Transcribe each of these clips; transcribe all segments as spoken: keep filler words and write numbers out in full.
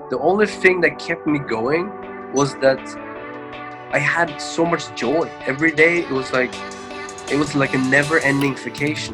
The only thing that kept me going was that I had so much joy. Every day it was like it was like a never-ending vacation.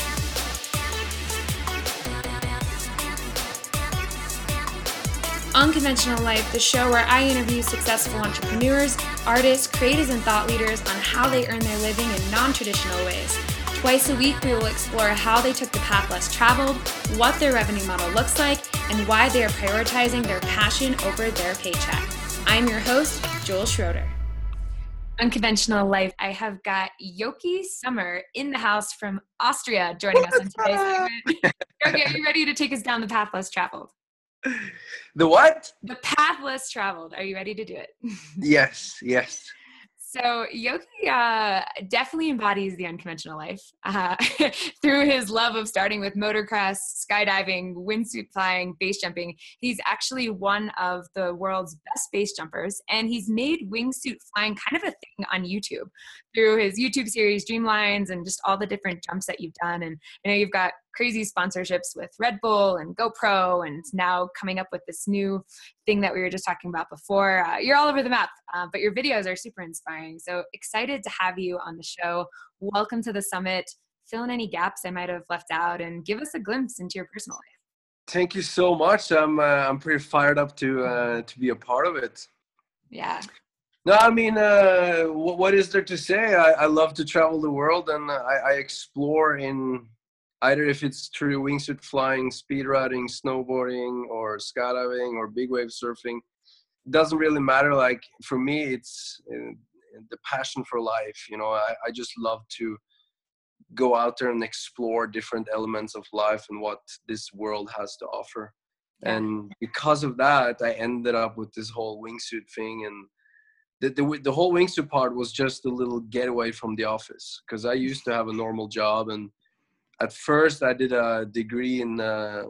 Unconventional Life, the show where I interview successful entrepreneurs, artists, creators, and thought leaders on how they earn their living in non-traditional ways. Twice a week, we will explore how they took the path less traveled, what their revenue model looks like, and why they are prioritizing their passion over their paycheck. I'm your host, Joel Schroeder. Unconventional Life, I have got Yoki Sommer in the house from Austria joining us on today's segment. Yoki, are you ready to take us down the path less traveled? The what? The path less traveled. Are you ready to do it? Yes, yes. So Yoki uh, definitely embodies the unconventional life uh, through his love of starting with motocross, skydiving, wingsuit flying, base jumping. He's actually one of the world's best base jumpers, and he's made wingsuit flying kind of a thing on YouTube through his YouTube series Dreamlines and just all the different jumps that you've done. And I know you've got crazy sponsorships with Red Bull and GoPro, and now coming up with this new thing that we were just talking about before. Uh, you're all over the map, uh, but your videos are super inspiring. So excited to have you on the show. Welcome to the summit. Fill in any gaps I might have left out and give us a glimpse into your personal life. Thank you so much. I'm uh, I'm pretty fired up to uh, to be a part of it. Yeah. No, I mean, uh, what, what is there to say? I, I love to travel the world, and I, I explore in either if it's through wingsuit flying, speed riding, snowboarding, or skydiving, or big wave surfing. It doesn't really matter. Like, for me, it's uh, the passion for life. You know, I, I just love to go out there and explore different elements of life and what this world has to offer. Yeah. And because of that, I ended up with this whole wingsuit thing. And the, the, the whole wingsuit part was just a little getaway from the office, because I used to have a normal job, and at first I did a degree in uh,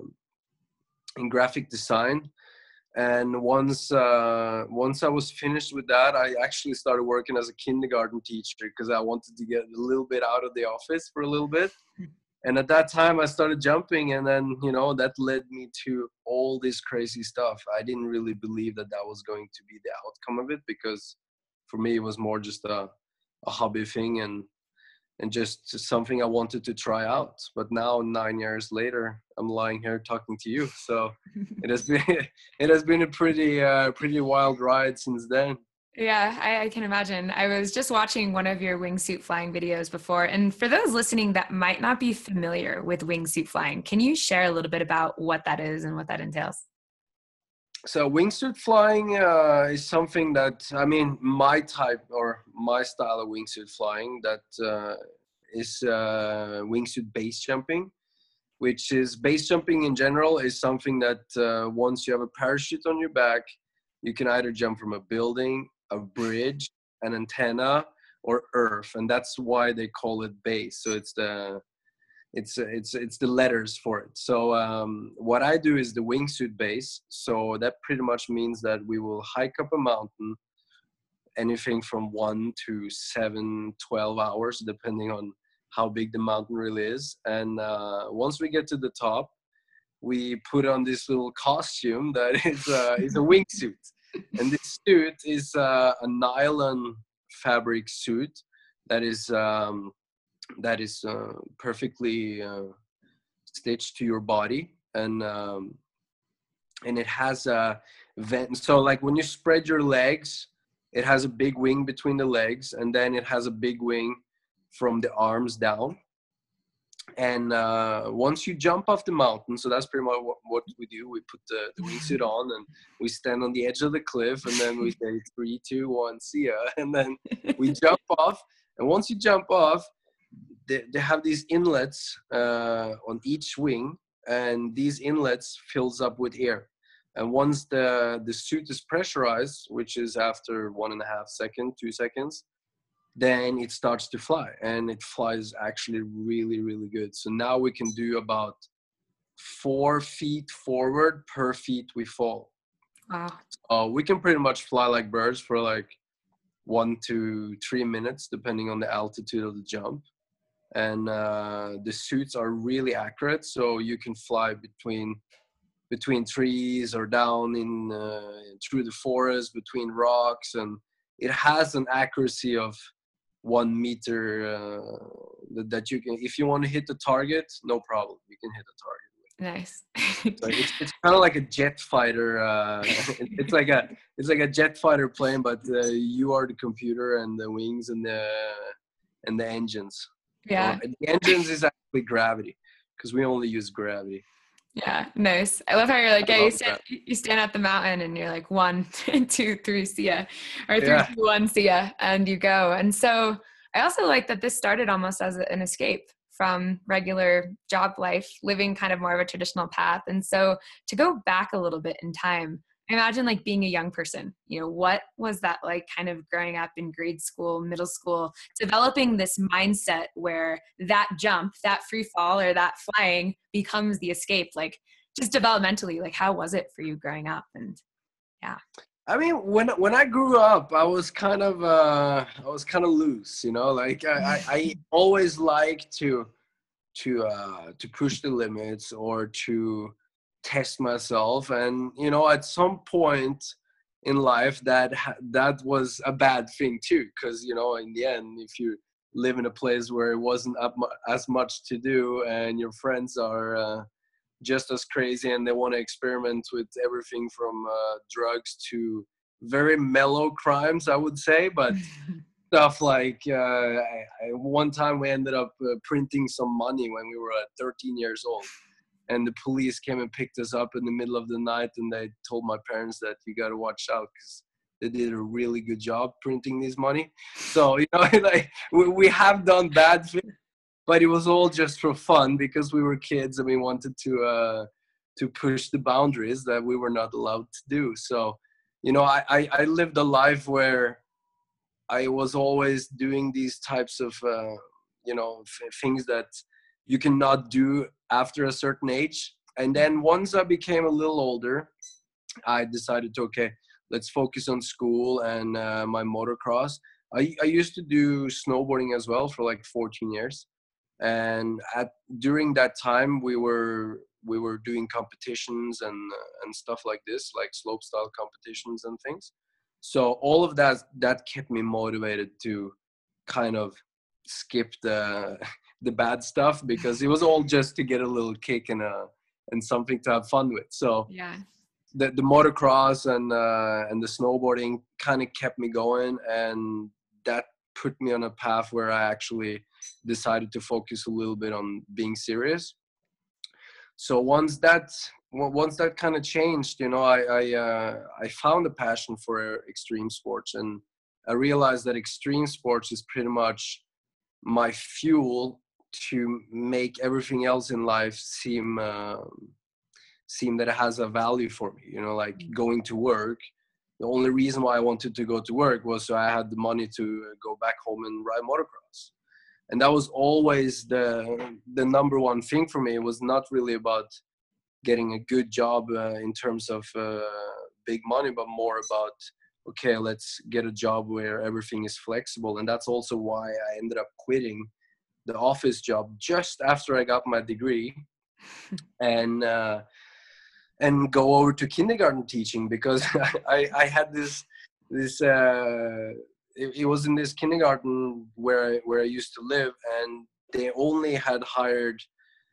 in graphic design, and once uh, once I was finished with that, I actually started working as a kindergarten teacher because I wanted to get a little bit out of the office for a little bit. And at that time I started jumping, and then, you know, that led me to all this crazy stuff. I didn't really believe that that was going to be the outcome of it, because for me it was more just a, a hobby thing, and and just something I wanted to try out. But now, nine years later, I'm lying here talking to you. So it has been it has been a pretty uh, pretty wild ride since then. Yeah, I, I can imagine. I was just watching one of your wingsuit flying videos before. And for those listening that might not be familiar with wingsuit flying, can you share a little bit about what that is and what that entails? So wingsuit flying uh, is something that, I mean, my type or my style of wingsuit flying, that uh, is uh, wingsuit base jumping, which is base jumping in general is something that uh, once you have a parachute on your back, you can either jump from a building, a bridge, an antenna, or earth. And that's why they call it base. So it's the It's it's it's the letters for it. So um, what I do is the wingsuit base. So that pretty much means that we will hike up a mountain, anything from one to seven, twelve hours, depending on how big the mountain really is. And uh, once we get to the top, we put on this little costume that is uh, is a wingsuit. And this suit is uh, a nylon fabric suit that is. Um, that is uh, perfectly uh, stitched to your body, and um, and it has a vent. So like when you spread your legs, it has a big wing between the legs, and then it has a big wing from the arms down. And uh, once you jump off the mountain, so that's pretty much what, what we do. We put the, the wingsuit on, and we stand on the edge of the cliff, and then we say three, two, one, see ya, and then we jump off. And once you jump off, They, they have these inlets uh, on each wing, and these inlets fills up with air. And once the, the suit is pressurized, which is after one and a half second, two seconds, then it starts to fly, and it flies actually really, really good. So now we can do about four feet forward per feet we fall. Wow. So we can pretty much fly like birds for like one to three minutes, depending on the altitude of the jump. And uh, the suits are really accurate, so you can fly between between trees or down in uh, through the forest between rocks, and it has an accuracy of one meter uh, that, that you can, if you want to hit the target, no problem, you can hit the target. Nice. So it's it's kind of like a jet fighter. Uh, it, it's like a it's like a jet fighter plane, but uh, you are the computer and the wings and the and the engines. Yeah. Or, the engines is actually gravity, because we only use gravity. Yeah, nice. I love how you're like, I yeah, you love stand, that. you stand at the mountain and you're like one, two, three, see ya, or three, Yeah. two, one, see ya, and you go. And so I also like that this started almost as an escape from regular job life, living kind of more of a traditional path. And so to go back a little bit in time, I imagine like being a young person, you know, what was that like kind of growing up in grade school, middle school, developing this mindset where that jump, that free fall or that flying becomes the escape, like just developmentally, like how was it for you growing up? And yeah. I mean, when when I grew up, I was kind of uh, I was kind of loose, you know. Like I, I, I always like to to uh, to push the limits or to test myself, and you know, at some point in life, that ha- that was a bad thing too, because you know, in the end, if you live in a place where it wasn't up mu- as much to do, and your friends are uh, just as crazy and they want to experiment with everything from uh, drugs to very mellow crimes, I would say, but stuff like uh, I, I, one time we ended up uh, printing some money when we were uh, thirteen years old, and the police came and picked us up in the middle of the night, and they told my parents that you got to watch out because they did a really good job printing this money. So you know, like we, we have done bad things, but it was all just for fun because we were kids and we wanted to uh, to push the boundaries that we were not allowed to do. So, you know, I, I, I lived a life where I was always doing these types of, uh, you know, f- things that you cannot do after a certain age. And then once I became a little older, I decided to, okay, let's focus on school and uh, my motocross. I, I used to do snowboarding as well for like fourteen years. And at during that time we were we were doing competitions and uh, and stuff like this, like slope style competitions and things. So all of that that kept me motivated to kind of skip the the bad stuff, because it was all just to get a little kick and a and something to have fun with. So Yeah. the the motocross and uh, and the snowboarding kind of kept me going, and that put me on a path where I actually decided to focus a little bit on being serious. So once that once that kind of changed, you know, I I, uh, I found a passion for extreme sports, and I realized that extreme sports is pretty much my fuel to make everything else in life seem um, seem that it has a value for me. You know, like going to work. The only reason why I wanted to go to work was so I had the money to go back home and ride motocross. And that was always the the number one thing for me. It was not really about getting a good job uh, in terms of uh, big money, but more about, okay, let's get a job where everything is flexible. And that's also why I ended up quitting the office job just after I got my degree, and uh, and go over to kindergarten teaching, because I, I had this this uh, it, it was in this kindergarten where I, where I used to live, and they only had hired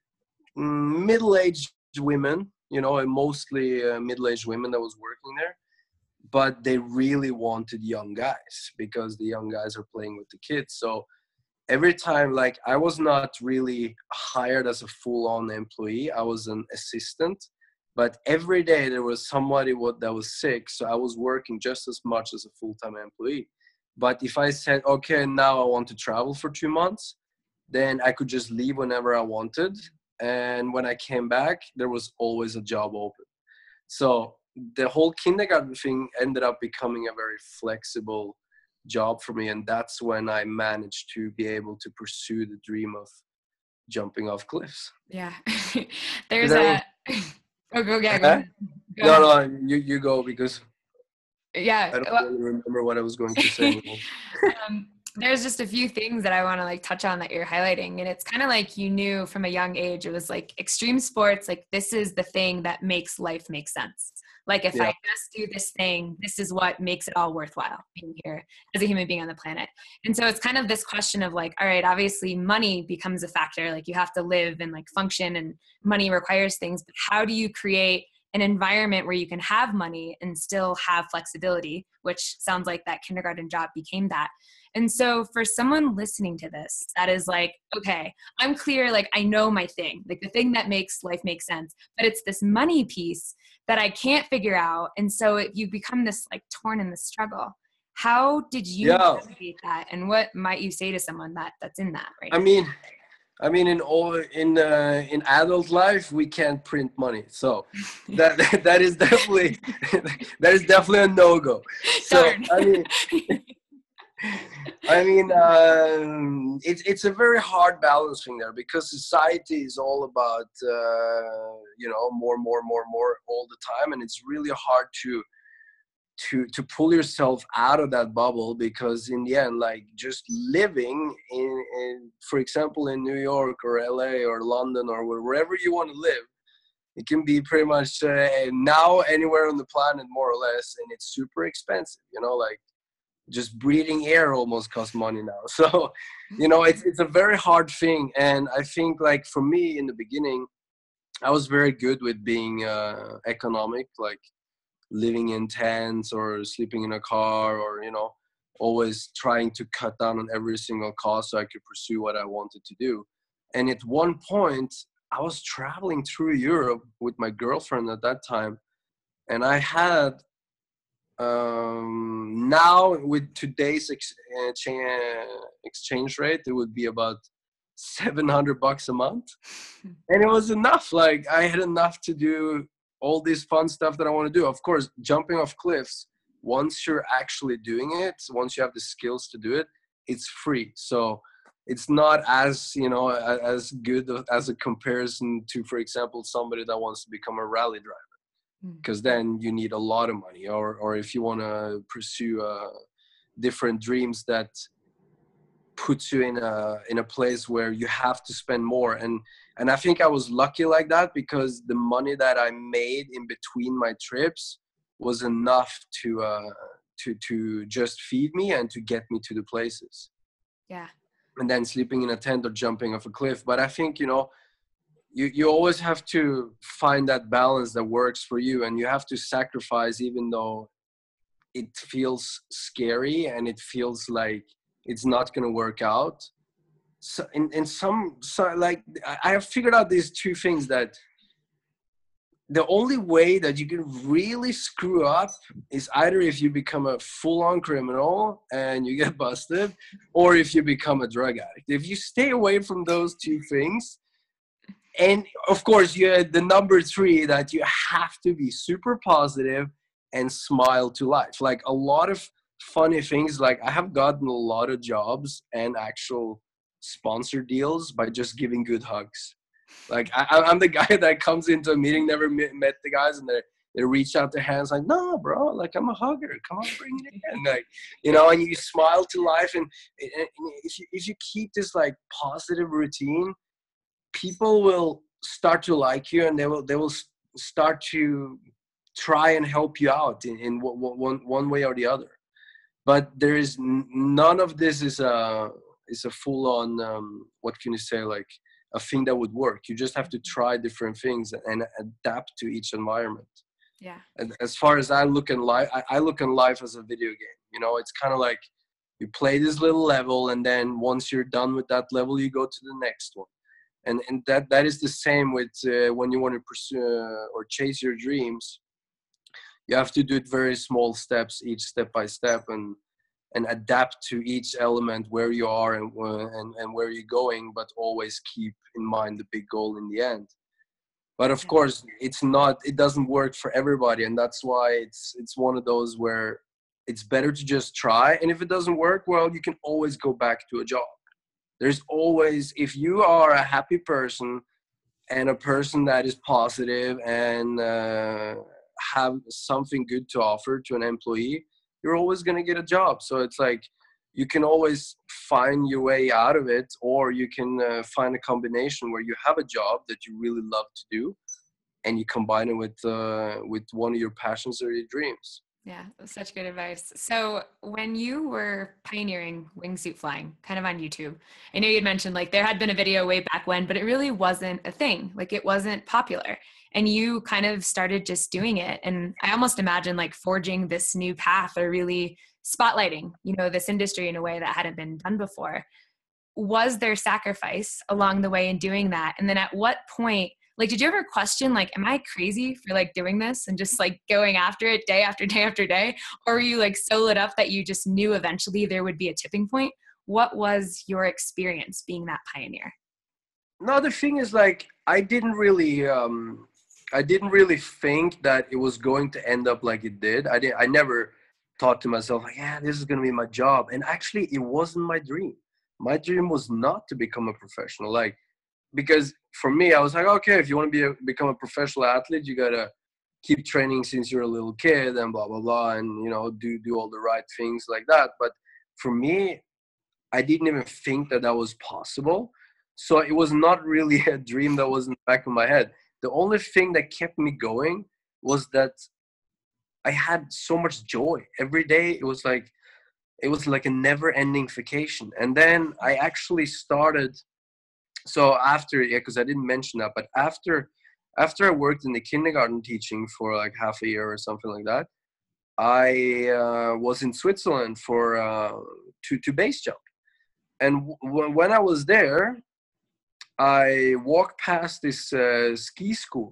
mm, middle-aged women, you know, and mostly uh, middle-aged women that was working there, but they really wanted young guys because the young guys are playing with the kids. So every time, like, I was not really hired as a full-on employee, I was an assistant, but every day there was somebody what that was sick, so I was working just as much as a full-time employee. But if I said, okay, now I want to travel for two months, then I could just leave whenever I wanted, and when I came back there was always a job open. So the whole kindergarten thing ended up becoming a very flexible job for me, and that's when I managed to be able to pursue the dream of jumping off cliffs. Yeah. Did There's I? a, oh, go, yeah, go Huh? ahead. Go No, ahead. no, you you go, because Yeah. I don't Well, really remember what I was going to say anymore. um, There's just a few things that I want to like touch on that you're highlighting. And it's kind of like you knew from a young age, it was like extreme sports, like this is the thing that makes life make sense. Like if Yeah. I just do this thing, this is what makes it all worthwhile being here as a human being on the planet. And so it's kind of this question of like, all right, obviously money becomes a factor. Like you have to live and like function and money requires things, but how do you create an environment where you can have money and still have flexibility, which sounds like that kindergarten job became that. And so for someone listening to this, that is like, okay, I'm clear, like I know my thing, like the thing that makes life make sense, but it's this money piece that I can't figure out. And so it, you become this like torn in the struggle. How did you Yeah. navigate that? And what might you say to someone that that's in that right I now? mean, I mean, in all in uh, in adult life, we can't print money, so that that is definitely that is definitely a no go. So Darn. I mean, I mean, um, it's it's a very hard balancing there because society is all about uh, you know more, more, more, more all the time, and it's really hard to to to pull yourself out of that bubble because in the end, like just living in, in for example, in New York or L A or London or wherever you want to live, it can be pretty much uh, now anywhere on the planet more or less, and it's super expensive. You know, like just breathing air almost costs money now. So, you know, it's it's a very hard thing. And I think like for me in the beginning, I was very good with being uh, economic, like living in tents or sleeping in a car or, you know, always trying to cut down on every single cost so I could pursue what I wanted to do. And at one point, I was traveling through Europe with my girlfriend at that time. And I had um now with today's ex- uh, cha- exchange rate, it would be about seven hundred bucks a month, and it was enough. Like I had enough to do all this fun stuff that I want to do. Of course, jumping off cliffs, once you're actually doing it, once you have the skills to do it, it's free. So it's not as, you know, a- as good as a comparison to, for example, somebody that wants to become a rally driver, because then you need a lot of money, or or if you want to pursue uh, different dreams that puts you in a in a place where you have to spend more. and and I think I was lucky like that because the money that I made in between my trips was enough to uh to to just feed me and to get me to the places, Yeah. and then sleeping in a tent or jumping off a cliff. But I think, you know, you, you always have to find that balance that works for you, and you have to sacrifice even though it feels scary and it feels like it's not going to work out. So in, in some, so like I I have figured out these two things, that the only way that you can really screw up is either if you become a full-on criminal and you get busted, or if you become a drug addict. If you stay away from those two things, and of course you had the number three, that you have to be super positive and smile to life. Like a lot of funny things, like I have gotten a lot of jobs and actual sponsor deals by just giving good hugs. Like I, I'm the guy that comes into a meeting, never met, met the guys, and they they reach out their hands like, no, bro, like I'm a hugger. Come on, bring it in, like, you know. And you smile to life, and, and if you if you keep this like positive routine, people will start to like you, and they will they will start to try and help you out in, in one one way or the other. But there is none of this is a is a full on um, what can you say, like a thing that would work. You just have to try different things and adapt to each environment. Yeah. And as far as I look in life, I, I look in life as a video game. You know, it's kind of like you play this little level, and then once you're done with that level, you go to the next one. And and that that is the same with uh, when you want to pursue uh, or chase your dreams. You have to do it very small steps, each step by step, and and adapt to each element where you are and uh, and and where you're going, but always keep in mind the big goal in the end. But of course, it's not. It doesn't work for everybody, and that's why it's it's one of those where it's better to just try. And if it doesn't work, well, you can always go back to a job. There's always, if you are a happy person and a person that is positive and uh, have something good to offer to an employee, you're always going to get a job. So it's like you can always find your way out of it, or you can uh, find a combination where you have a job that you really love to do, and you combine it with uh, with one of your passions or your dreams. Yeah, such good advice. So when you were pioneering wingsuit flying, kind of on YouTube, I know you'd mentioned like there had been a video way back when, but it really wasn't a thing. Like it wasn't popular. And you kind of started just doing it. And I almost imagine like forging this new path or really spotlighting, you know, this industry in a way that hadn't been done before. Was there sacrifice along the way in doing that? And then at what point, like, did you ever question, like, am I crazy for like doing this and just like going after it day after day after day? Or were you like so lit up that you just knew eventually there would be a tipping point? What was your experience being that pioneer? No, the thing is, like, I didn't really, um, I didn't really think that it was going to end up like it did. I did. I never thought to myself, like, yeah, this is going to be my job. And actually, it wasn't my dream. My dream was not to become a professional. Like, because for me, I was like, okay, if you want to be a, become a professional athlete, you got to keep training since you're a little kid and blah, blah, blah. And, you know, do, do all the right things like that. But for me, I didn't even think that that was possible. So it was not really a dream that was in the back of my head. The only thing that kept me going was that I had so much joy every day. It was like, it was like a never ending vacation. And then I actually started, so after, yeah, cause I didn't mention that, but after, after I worked in the kindergarten teaching for like half a year or something like that, I uh, was in Switzerland for, uh, to, to base jump. And w- when I was there, I walked past this uh, ski school,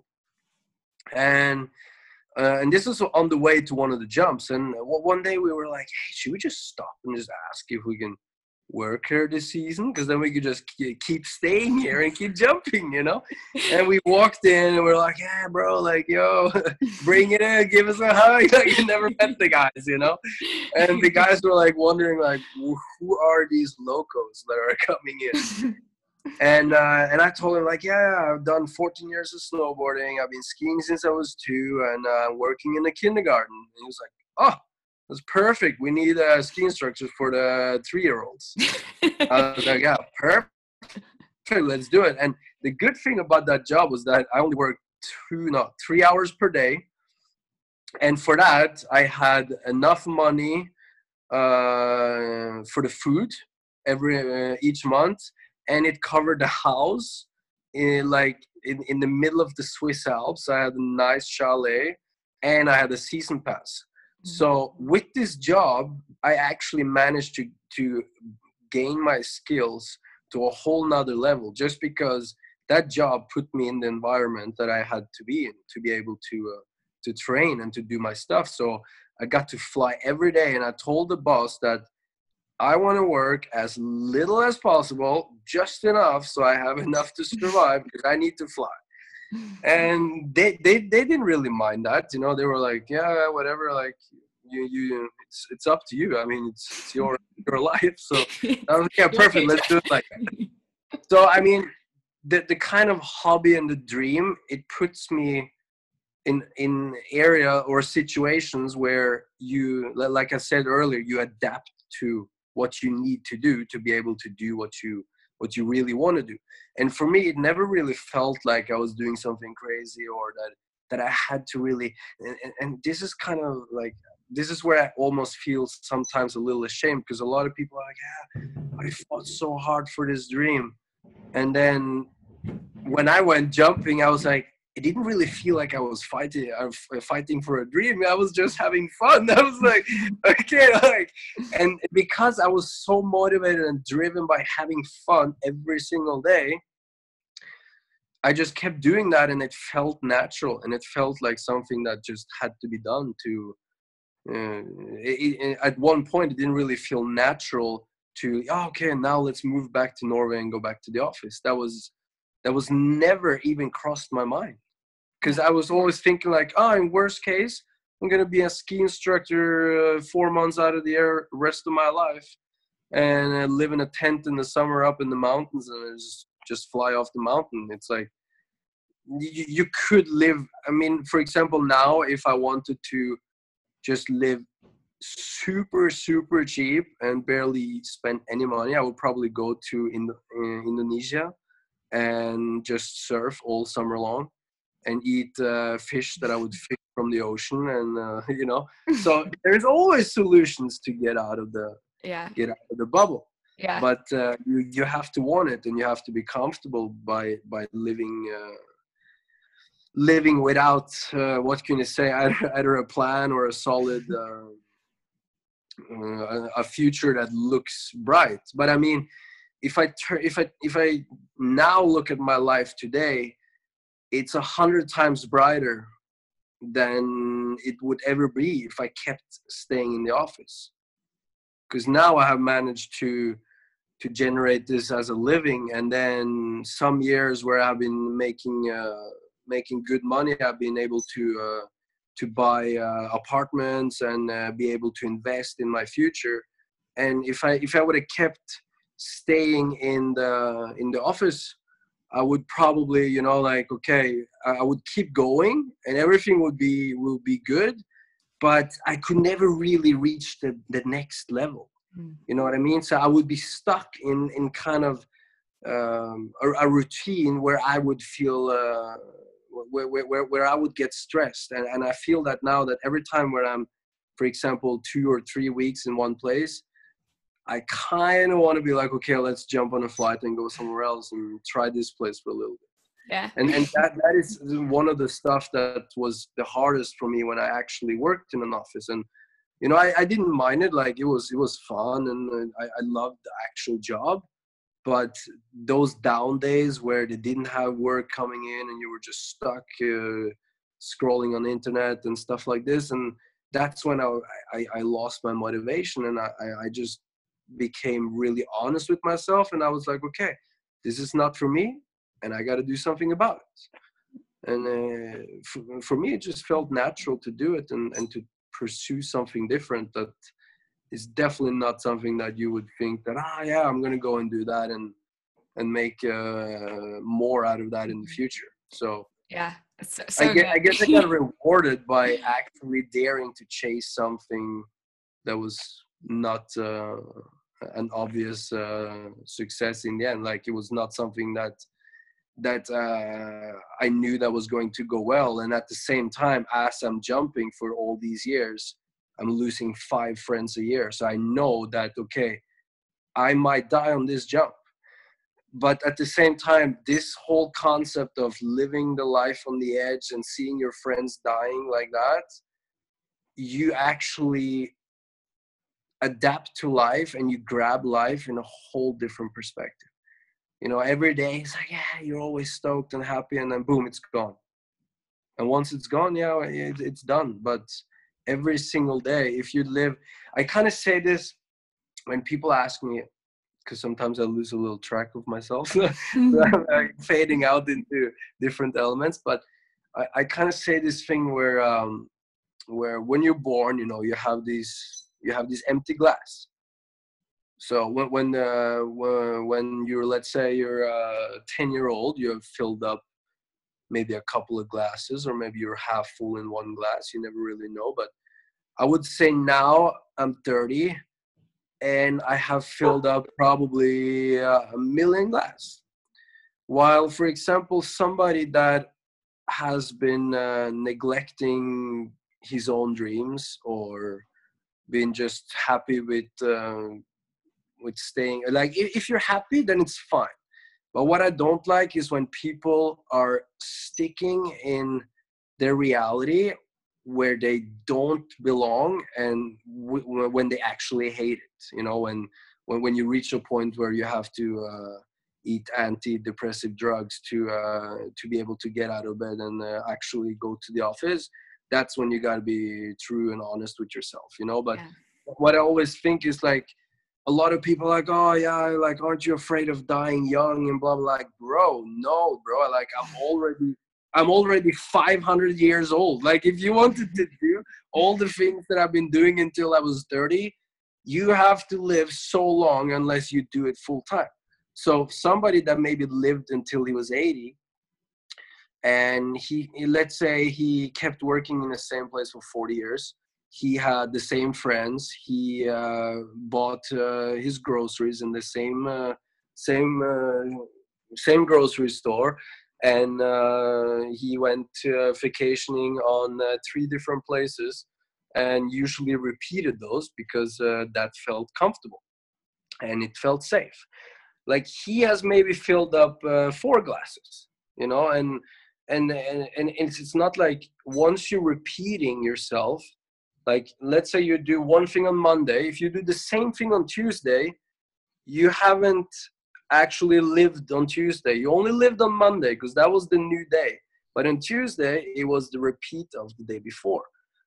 and uh, and this was on the way to one of the jumps. And one day we were like, "Hey, should we just stop and just ask if we can work here this season? Because then we could just keep staying here and keep jumping, you know?" And we walked in, and we we're like, "Yeah, bro, like, yo, bring it in, give us a hug." Like, you never met the guys, you know? And the guys were like wondering, like, who are these locals that are coming in? And uh, and I told him, like, yeah, I've done fourteen years of snowboarding. I've been skiing since I was two, and uh, working in the kindergarten. And he was like, oh, that's perfect. We need a ski instructor for the three-year-olds. I was like, yeah, perfect. Let's do it. And the good thing about that job was that I only worked two, no, three hours per day. And for that, I had enough money uh, for the food every uh, each month. And it covered the house in like in, in the middle of the Swiss Alps. I had a nice chalet and I had a season pass. Mm-hmm. So with this job, I actually managed to, to gain my skills to a whole nother level, just because that job put me in the environment that I had to be in to be able to, uh, to train and to do my stuff. So I got to fly every day. And I told the boss that I want to work as little as possible, just enough so I have enough to survive, because I need to fly. And they, they, they didn't really mind that, you know. They were like, yeah, whatever, like, you, you, it's, it's up to you. I mean, it's, it's your, your life. So I was like, yeah, perfect. Let's do it like that. So, I mean, the, the kind of hobby and the dream, it puts me in, in area or situations where you, like I said earlier, you adapt to what you need to do to be able to do what you what you really want to do. And for me, it never really felt like I was doing something crazy, or that that I had to really and, and this is kind of like this is where I almost feel sometimes a little ashamed, because a lot of people are like, yeah, I fought so hard for this dream. And then when I went jumping, I was like, it didn't really feel like I was fighting uh, fighting for a dream. I was just having fun. I was like, okay, like, and because I was so motivated and driven by having fun every single day, I just kept doing that, and it felt natural, and it felt like something that just had to be done. To uh, it, it, at one point, it didn't really feel natural to, oh, okay, now let's move back to Norway and go back to the office. That was that was never even crossed my mind. Because I was always thinking like, oh, in worst case, I'm going to be a ski instructor uh, four months out of the year, rest of my life, and uh, live in a tent in the summer up in the mountains, and just, just fly off the mountain. It's like, you, you could live, I mean, for example, now, if I wanted to just live super super cheap and barely spend any money, I would probably go to in, in Indonesia and just surf all summer long and eat uh, fish that I would fish from the ocean, and uh, you know. So there's always solutions to get out of the Yeah. get out of the bubble. Yeah. But uh, you you have to want it, and you have to be comfortable by by living uh, living without uh, what can you say, either, either a plan or a solid uh, uh, a future that looks bright. But I mean, if I turn if I if I now look at my life today, it's a hundred times brighter than it would ever be if I kept staying in the office. Because now I have managed to to generate this as a living, and then some years where I've been making uh, making good money, I've been able to uh, to buy uh, apartments and uh, be able to invest in my future. And if I if I would have kept staying in the in the office, I would probably, you know, like, okay, I would keep going and everything would be will be good, but I could never really reach the, the next level. Mm. You know what I mean? So I would be stuck in, in kind of um, a, a routine where I would feel, uh, where, where, where I would get stressed. And, and I feel that now, that every time where I'm, for example, two or three weeks in one place, I kind of want to be like, okay, let's jump on a flight and go somewhere else and try this place for a little bit. Yeah. And and that, that is one of the stuff that was the hardest for me when I actually worked in an office. And, you know, I, I didn't mind it. Like, it was, it was fun, and I, I loved the actual job. But those down days where they didn't have work coming in and you were just stuck uh, scrolling on the internet and stuff like this. And that's when I, I, I lost my motivation, and I, I just became really honest with myself. And I was like, okay, this is not for me, and I got to do something about it. And uh, for, for me, it just felt natural to do it and, and to pursue something different that is definitely not something that you would think that, ah, yeah, I'm going to go and do that and, and make uh, more out of that in the future. So yeah, so, so I, get, I guess I got rewarded by actually daring to chase something that was not uh, an obvious uh, success in the end. Like, it was not something that that uh, I knew that was going to go well. And at the same time, as I'm jumping for all these years, I'm losing five friends a year. So I know that, okay, I might die on this jump. But at the same time, this whole concept of living the life on the edge and seeing your friends dying like that, you actually adapt to life and you grab life in a whole different perspective. You know, every day it's like, yeah, you're always stoked and happy, and then boom, it's gone. And once it's gone, yeah, it, it's done. But every single day, if you live, I kind of say this when people ask me, because sometimes I lose a little track of myself, so I'm like fading out into different elements. But I, I kind of say this thing where, um, where when you're born, you know, you have these, you have this empty glass. So when when, uh, when you're, let's say you're a ten year old, you have filled up maybe a couple of glasses, or maybe you're half full in one glass. You never really know. But I would say now I'm thirty and I have filled up probably uh, a million glass. While, for example, somebody that has been uh, neglecting his own dreams, or been just happy with uh, with staying, like, if you're happy, then it's fine. But what I don't like is when people are sticking in their reality where they don't belong, and w- when they actually hate it. You know, when when when you reach a point where you have to uh, eat antidepressive drugs to uh, to be able to get out of bed and uh, actually go to the office, that's when you got to be true and honest with yourself. You know, but yeah. What I always think is, like, a lot of people are like, oh yeah, like, aren't you afraid of dying young and blah blah. Like, bro, no, bro. Like, I'm already, I'm already five hundred years old. Like, if you wanted to do all the things that I've been doing until I was thirty, you have to live so long unless you do it full time. So somebody that maybe lived until he was eighty, and he, let's say he kept working in the same place for forty years, he had the same friends. He uh, bought uh, his groceries in the same uh, same uh, same grocery store, and uh, he went uh, vacationing on uh, three different places, and usually repeated those because uh, that felt comfortable and it felt safe. Like he has maybe filled up uh, four glasses, you know, and and and and it's, it's not like once you're repeating yourself, like let's say you do one thing on Monday, if you do the same thing on Tuesday, you haven't actually lived on Tuesday. You only lived on Monday because that was the new day. But on Tuesday, it was the repeat of the day before.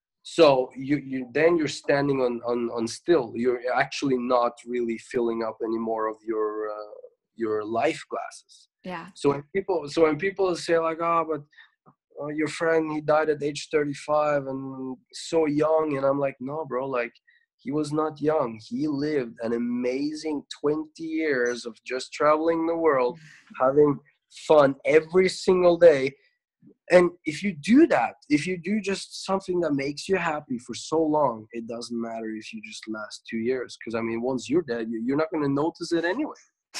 So you, you then you're standing on, on, on still. You're actually not really filling up any more of your uh, your life glasses. Yeah. So when people so when people say like, oh, but uh, your friend, he died at age thirty-five and so young, and I'm like, no, bro, like he was not young. He lived an amazing twenty years of just traveling the world, having fun every single day. And if you do that, if you do just something that makes you happy for so long, it doesn't matter if you just last two years. Because, I mean, once you're dead, you're not going to notice it anyway.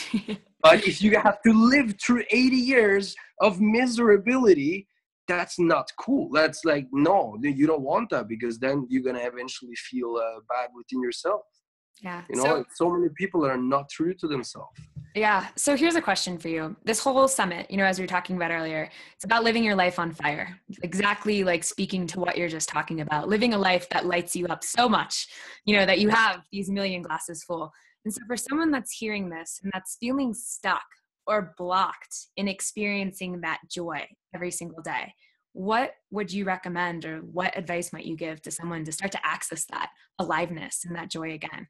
But if you have to live through eighty years of miserability, that's not cool. That's like, no, you don't want that, because then you're going to eventually feel uh, bad within yourself. Yeah. You know, So, so many people are not true to themselves. yeah. So here's a question for you. This whole summit, you know, as we were talking about earlier, it's about living your life on fire. Exactly like speaking to what you're just talking about, living a life that lights you up so much, you know, that you have these million glasses full. And so for someone that's hearing this and that's feeling stuck or blocked in experiencing that joy every single day, what would you recommend, or what advice might you give to someone to start to access that aliveness and that joy again?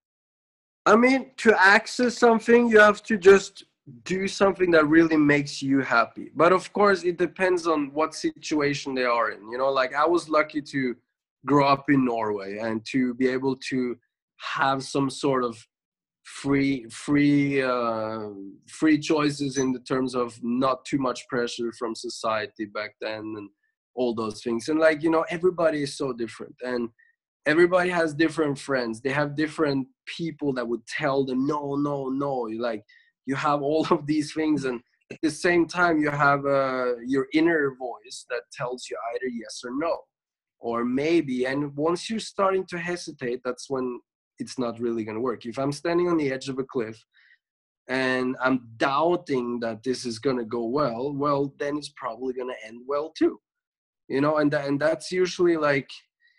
I mean, to access something, you have to just do something that really makes you happy. But of course, it depends on what situation they are in. You know, like I was lucky to grow up in Norway and to be able to have some sort of free, free, uh, free choices in the terms of not too much pressure from society back then and all those things. And like, you know, everybody is so different. And everybody has different friends. They have different people that would tell them, no, no, no. Like you have all of these things. And at the same time, you have uh, your inner voice that tells you either yes or no, or maybe. And once you're starting to hesitate, that's when it's not really going to work. If I'm standing on the edge of a cliff and I'm doubting that this is going to go well, well, then it's probably going to end well too. You know, and, th- and that's usually like,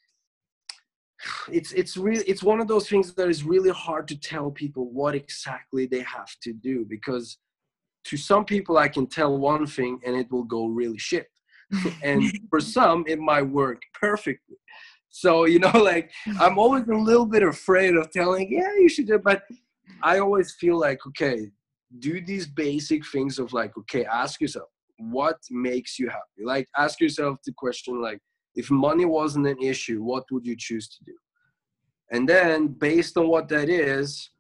it's it's really it's one of those things that is really hard to tell people what exactly they have to do, because to some people I can tell one thing and it will go really shit, and for some it might work perfectly. So, you know, like I'm always a little bit afraid of telling, yeah, you should do it, but I always feel like, okay, do these basic things of like, okay, ask yourself what makes you happy. Like ask yourself the question, like, if money wasn't an issue, what would you choose to do? And then based on what that is,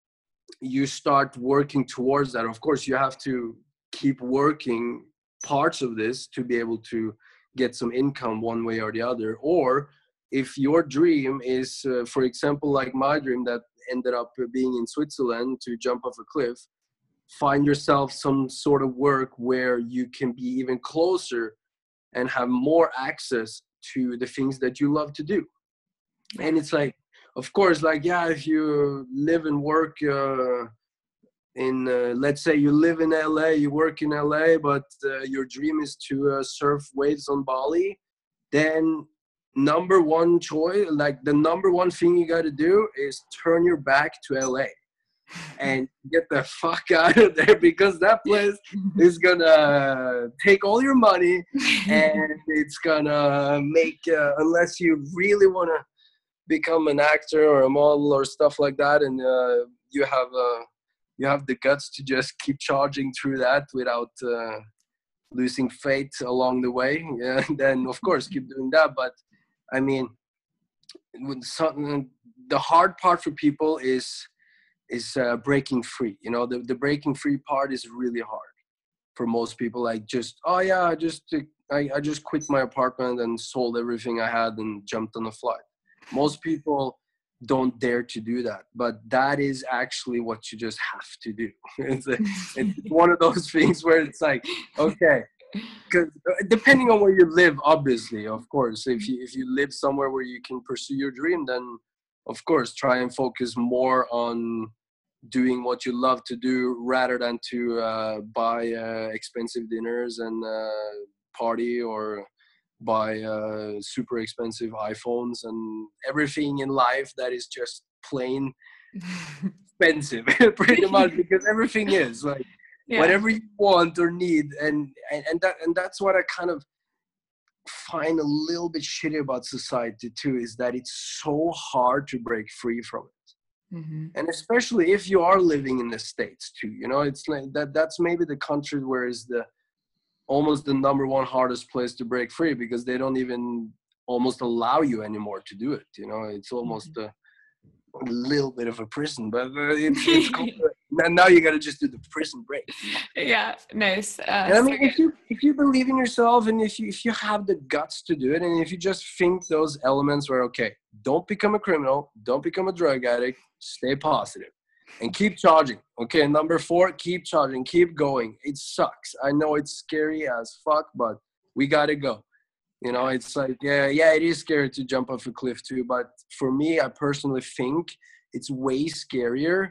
you start working towards that. Of course, you have to keep working parts of this to be able to get some income one way or the other. Or if your dream is, uh, for example, like my dream that ended up being in Switzerland to jump off a cliff, find yourself some sort of work where you can be even closer and have more access to the things that you love to do. Yeah. And it's like, of course, like, yeah, if you live and work uh, in, uh, let's say you live in L A, you work in L A, but uh, your dream is to uh, surf waves on Bali, then number one choice, like the number one thing you got to do is turn your back to L A and get the fuck out of there, because that place is gonna take all your money and it's gonna make, uh, unless you really want to become an actor or a model or stuff like that, and uh, you have uh, you have the guts to just keep charging through that without uh, losing faith along the way, yeah, then of course keep doing that. But I mean, with some, the hard part for people is is uh, breaking free. You know, the, the breaking free part is really hard for most people. Like just, oh yeah, I just I, I just quit my apartment and sold everything I had and jumped on a flight. Most people don't dare to do that, but that is actually what you just have to do. It's, a, it's one of those things where it's like, okay, because depending on where you live, obviously, of course, if you if you live somewhere where you can pursue your dream, then of course try and focus more on doing what you love to do rather than to uh, buy uh, expensive dinners and uh, party, or buy uh, super expensive iPhones and everything in life that is just plain expensive, pretty much, because everything is like Yeah. whatever you want or need, and, and and that and that's what I kind of find a little bit shitty about society too, is that it's so hard to break free from it. Mm-hmm. And especially if you are living in the States too, you know, it's like that that's maybe the country where is the almost the number one hardest place to break free, because they don't even almost allow you anymore to do it. You know, it's almost a, a little bit of a prison, but uh, it's, it's cool. Now, now you got to just do the prison break. Yeah, nice. Uh, And I mean, so if you if you believe in yourself, and if you if you have the guts to do it, and if you just think those elements where, okay, don't become a criminal, don't become a drug addict, stay positive, and keep charging. Okay, number four, keep charging, keep going. It sucks. I know it's scary as fuck, but we gotta go. You know, it's like, yeah, yeah, it is scary to jump off a cliff too. But for me, I personally think it's way scarier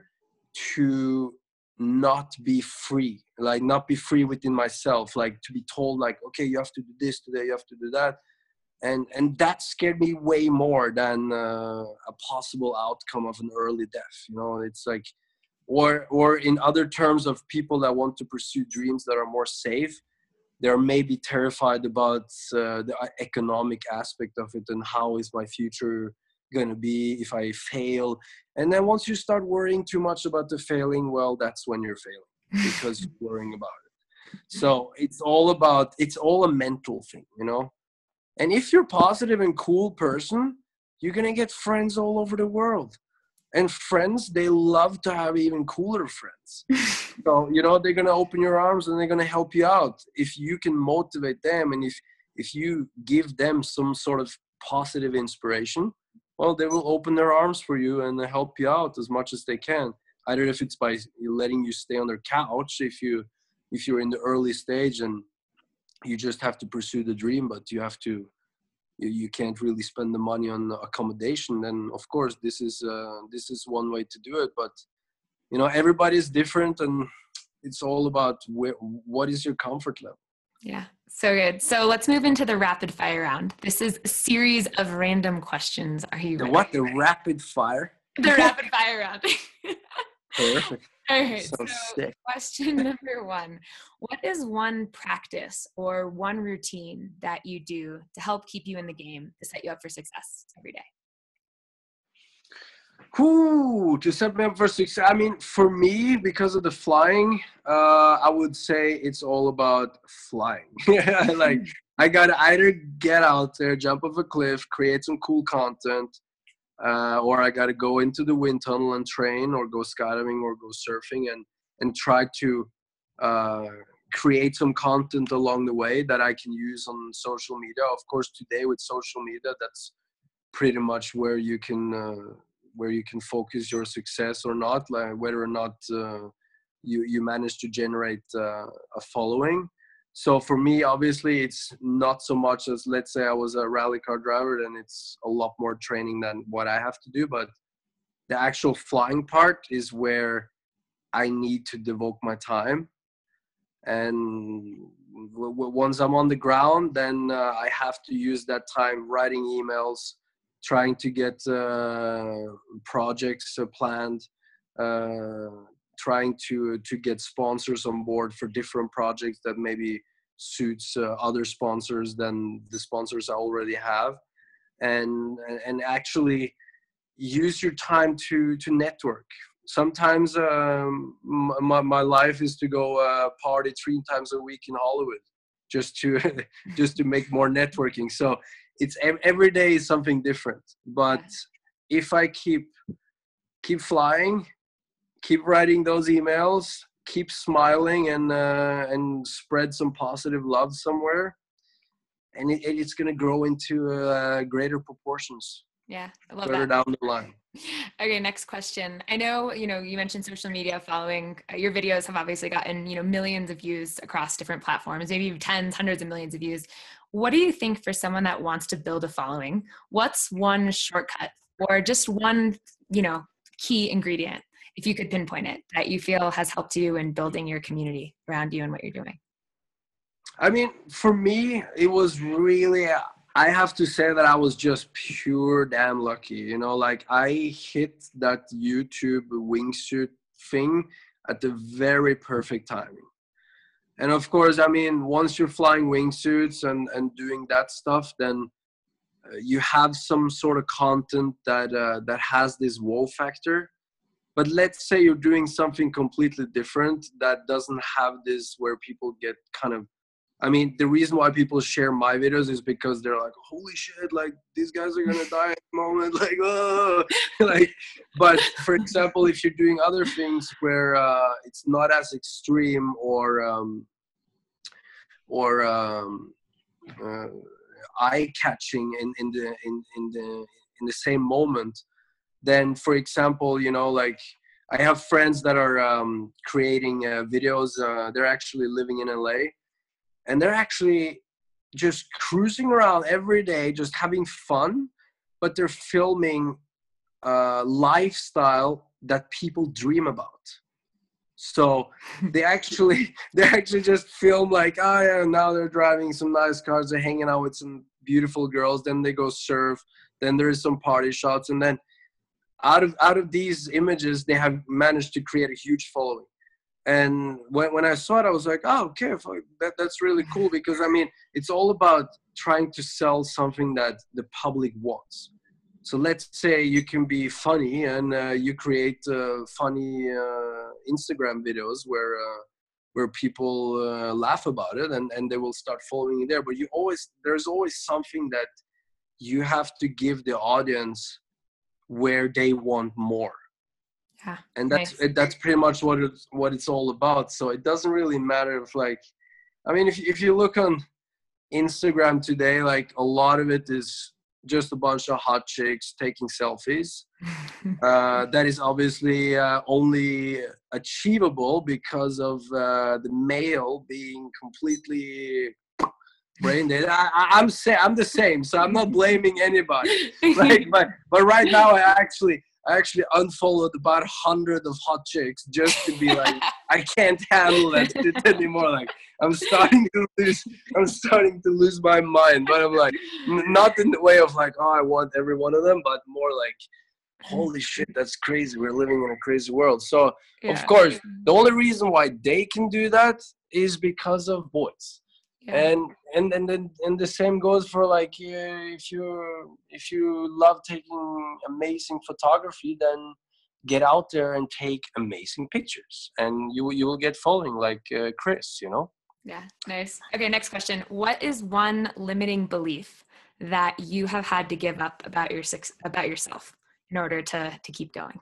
to not be free, like not be free within myself, like to be told like, okay, you have to do this today, you have to do that. And and that scared me way more than uh, a possible outcome of an early death. You know, it's like, or or in other terms of people that want to pursue dreams that are more safe, they're maybe terrified about uh, the economic aspect of it, and how is my future going to be if I fail. And then once you start worrying too much about the failing, well, that's when you're failing, because you're worrying about it. So it's all about, it's all a mental thing, you know. And if you're a positive and cool person, you're going to get friends all over the world. And friends, they love to have even cooler friends. So, you know, they're going to open your arms and they're going to help you out. If you can motivate them, and if, if you give them some sort of positive inspiration, well, they will open their arms for you and help you out as much as they can. Either if it's by letting you stay on their couch, if, you, if you're in the early stage and you just have to pursue the dream, but you have to, you, you can't really spend the money on accommodation, then of course this is uh, this is one way to do it. But you know, everybody is different, and it's all about where, what is your comfort level. Yeah, so good. So let's move into the rapid fire round. This is a series of random questions. Are you the ready? what the rapid fire The rapid fire round. Perfect. All right, So so sick. question number one. What is one practice or one routine that you do to help keep you in the game, to set you up for success every day? Ooh, to set me up for success. I mean, for me, because of the flying, uh, I would say it's all about flying. Like, I gotta either get out there, jump off a cliff, create some cool content, uh, or I gotta go into the wind tunnel and train, or go skydiving, or go surfing, and and try to uh, create some content along the way that I can use on social media. Of course, today with social media, that's pretty much where you can uh, where you can focus your success or not, like whether or not uh, you you manage to generate uh, a following. So for me, obviously, it's not so much as, let's say I was a rally car driver, then it's a lot more training than what I have to do. But the actual flying part is where I need to devote my time. And w- w- once I'm on the ground, then uh, I have to use that time writing emails, trying to get uh, projects uh, planned, uh, trying to to get sponsors on board for different projects that maybe suits uh, other sponsors than the sponsors I already have, and and actually use your time to to network. Sometimes um, my my life is to go uh, party three times a week in Hollywood, just to just to make more networking. So it's every day is something different. But if I keep keep flying, keep writing those emails, keep smiling, and uh, and spread some positive love somewhere, and it, it's going to grow into uh, greater proportions. Yeah, I love further that. down the line. Okay, next question. I know, you know, you mentioned social media following. Uh, Your videos have obviously gotten, you know, millions of views across different platforms, maybe tens, hundreds of millions of views. What do you think for someone that wants to build a following? What's one shortcut or just one, you know, key ingredient, if you could pinpoint it, that you feel has helped you in building your community around you and what you're doing? I mean, for me, it was really, I have to say that I was just pure damn lucky. You know, like I hit that YouTube wingsuit thing at the very perfect timing. And of course, I mean, once you're flying wingsuits and, and doing that stuff, then uh, you have some sort of content that uh, that has this wow factor. But let's say you're doing something completely different that doesn't have this, where people get kind of, I mean, the reason why people share my videos is because they're like, holy shit, like these guys are gonna die at the moment, like, oh, like. But for example, if you're doing other things where uh, it's not as extreme or um, or um, uh, eye catching in, in the in, in the in the same moment, then for example, you know, like I have friends that are um, creating uh, videos. Uh, they're actually living in L A. And they're actually just cruising around every day, just having fun, but they're filming a lifestyle that people dream about. So they actually, they actually just film like, oh yeah, now they're driving some nice cars, they're hanging out with some beautiful girls, then they go surf, then there's some party shots, and then out of out of these images, they have managed to create a huge following. And when, when I saw it, I was like, oh, okay, that, that's really cool, because, I mean, it's all about trying to sell something that the public wants. So let's say you can be funny and uh, you create uh, funny uh, Instagram videos where uh, where people uh, laugh about it, and, and they will start following you there. But you always, there's always something that you have to give the audience where they want more. Yeah, and that's nice. that's pretty much what it's what it's all about. So it doesn't really matter if, like, I mean, if if you look on Instagram today, like a lot of it is just a bunch of hot chicks taking selfies. Uh, that is obviously uh, only achievable because of uh, the male being completely brain dead. I, I, I'm say I'm the same, so I'm not blaming anybody. Like, but but right now I actually. I actually unfollowed about a hundred of hot chicks just to be like, I can't handle that shit anymore. Like, I'm starting to lose, I'm starting to lose my mind. But I'm like, n- not in the way of like, oh, I want every one of them, but more like, holy shit, that's crazy. We're living in a crazy world. So, Yeah. of course, the only reason why they can do that is because of boys. Yeah. And and and then and the same goes for like uh, if you if you love taking amazing photography, then get out there and take amazing pictures, and you you will get following like uh, Chris, you know. Yeah, nice. Okay, next question. What is one limiting belief that you have had to give up about your about yourself in order to to keep going?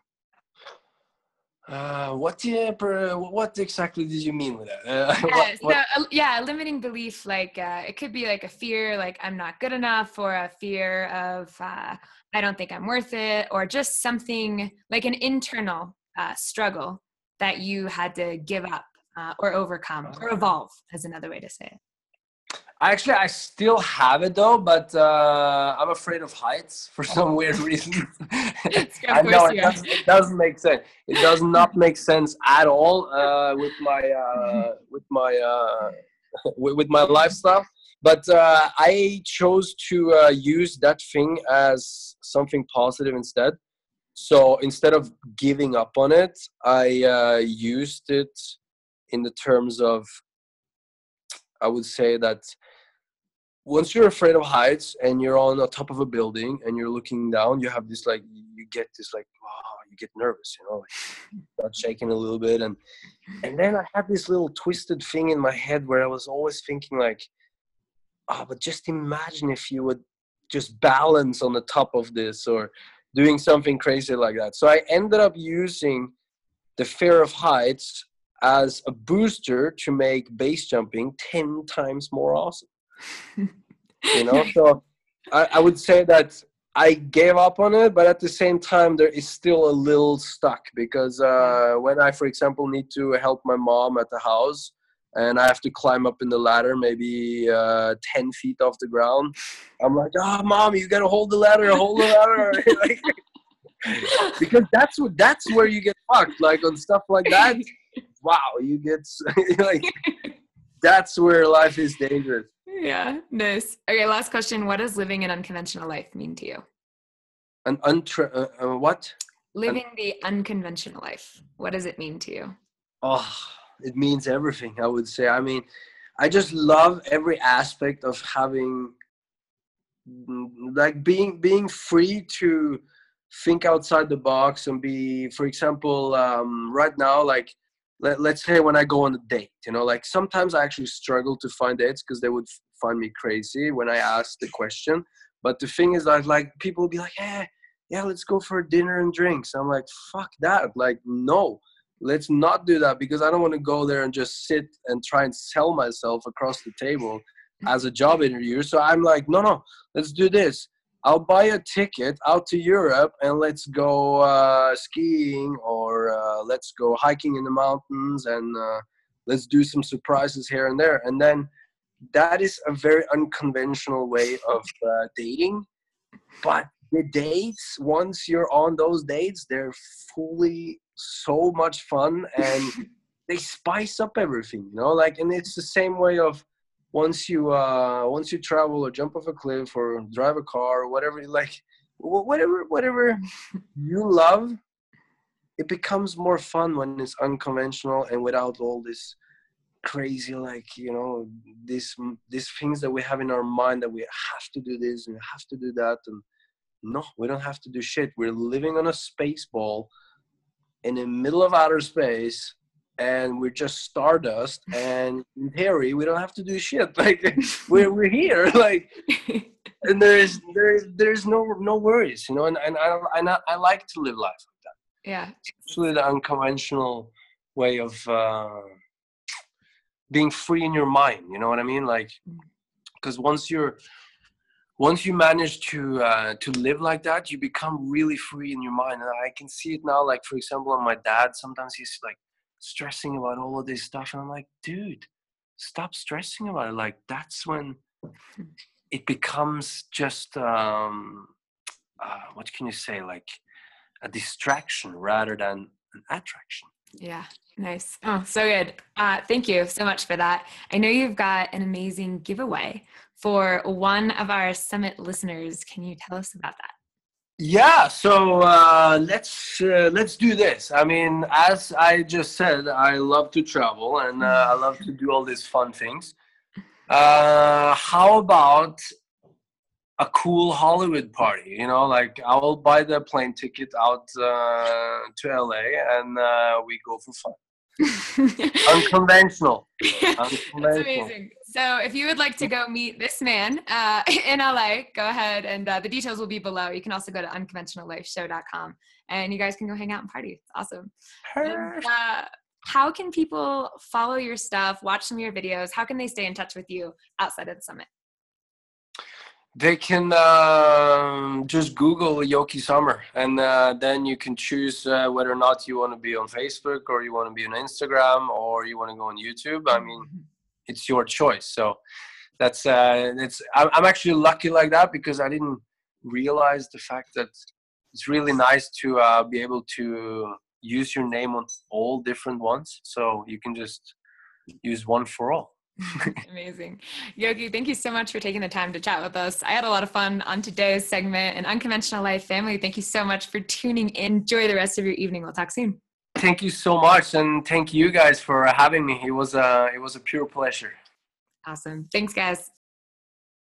Uh, what yeah, per, what exactly did you mean with that? Uh, yeah, what, what? So, uh, yeah, a limiting belief, like uh, it could be like a fear, like I'm not good enough, or a fear of uh, I don't think I'm worth it, or just something like an internal uh, struggle that you had to give up uh, or overcome or evolve, is another way to say it. Actually, I still have it though, but uh, I'm afraid of heights for some weird reason. I know it doesn't, it doesn't make sense. It does not make sense at all uh, with my uh, with my uh, with, with my lifestyle. But uh, I chose to uh, use that thing as something positive instead. So instead of giving up on it, I uh, used it in the terms of, I would say that once you're afraid of heights and you're on the top of a building and you're looking down, you have this like, you get this like, wow, you get nervous, you know, like start shaking a little bit. And, and then I had this little twisted thing in my head where I was always thinking like, oh, but just imagine if you would just balance on the top of this or doing something crazy like that. So I ended up using the fear of heights as a booster to make base jumping ten times more awesome. You know, so I, I would say that I gave up on it, but at the same time, there is still a little stuck because uh, when I, for example, need to help my mom at the house and I have to climb up in the ladder, maybe uh, ten feet off the ground, I'm like, oh, mom, you got to hold the ladder, hold the ladder. Like, because that's what that's where you get fucked. Like on stuff like that, wow, you get like that's where life is dangerous. Yeah, nice. Okay, last question. What does living an unconventional life mean to you? An untra uh, uh, what? Living an- the unconventional life. What does it mean to you? Oh, it means everything, I would say. I mean, I just love every aspect of having, like being being free to think outside the box and be, for example, um, right now, like let, let's say when I go on a date, you know, like sometimes I actually struggle to find dates because they would find me crazy when I ask the question. But the thing is that like people will be like, hey, yeah, let's go for dinner and drinks. I'm like, fuck that. Like, no, let's not do that because I don't want to go there and just sit and try and sell myself across the table as a job interview. So I'm like, no, no, let's do this. I'll buy a ticket out to Europe and let's go uh, skiing or uh, let's go hiking in the mountains and uh, let's do some surprises here and there. And then that is a very unconventional way of uh, dating. But the dates, once you're on those dates, they're fully so much fun and they spice up everything, you know, like, and it's the same way of once you uh once you travel or jump off a cliff or drive a car or whatever, like whatever whatever you love, it becomes more fun when it's unconventional and without all this crazy, like, you know, these these things that we have in our mind that we have to do this and we have to do that. And no, we don't have to do shit. We're living on a space ball in the middle of outer space and we're just stardust, and in theory we don't have to do shit. Like we're we're here, like, and there's there's there's no no worries, you know. And and I and I, I like to live life like that. Yeah, especially the unconventional way of uh, being free in your mind. You know what I mean? Like, because once you're once you manage to uh, to live like that, you become really free in your mind. And I can see it now. Like, for example, on my dad, sometimes he's like stressing about all of this stuff, and I'm like, dude, stop stressing about it. Like, that's when it becomes just um uh, what can you say, like a distraction rather than an attraction. Yeah, nice. Oh, so good. Uh, thank you so much for that. I know you've got an amazing giveaway for one of our Summit listeners. Can you tell us about that? Yeah, so uh, let's uh, let's do this. I mean, as I just said, I love to travel and uh, I love to do all these fun things. Uh, how about a cool Hollywood party? You know, like I will buy the plane ticket out uh, to L A and uh, we go for fun. Unconventional. Unconventional. That's amazing. So if you would like to go meet this man uh, in L A, go ahead, and uh, the details will be below. You can also go to unconventional life show dot com and you guys can go hang out and party. It's awesome. And, uh, how can people follow your stuff, watch some of your videos? How can they stay in touch with you outside of the summit? They can um, just Google Yoki Sommer, and uh, then you can choose uh, whether or not you want to be on Facebook or you want to be on Instagram or you want to go on YouTube. I mean, it's your choice. So that's uh, it's. I'm actually lucky like that because I didn't realize the fact that it's really nice to uh, be able to use your name on all different ones. So you can just use one for all. Amazing. Yoki, thank you so much for taking the time to chat with us. I had a lot of fun on today's segment. And Unconventional Life family, thank you so much for tuning in. Enjoy the rest of your evening. We'll talk soon. Thank you so much. And thank you guys for having me. It was a, it was a pure pleasure. Awesome. Thanks, guys.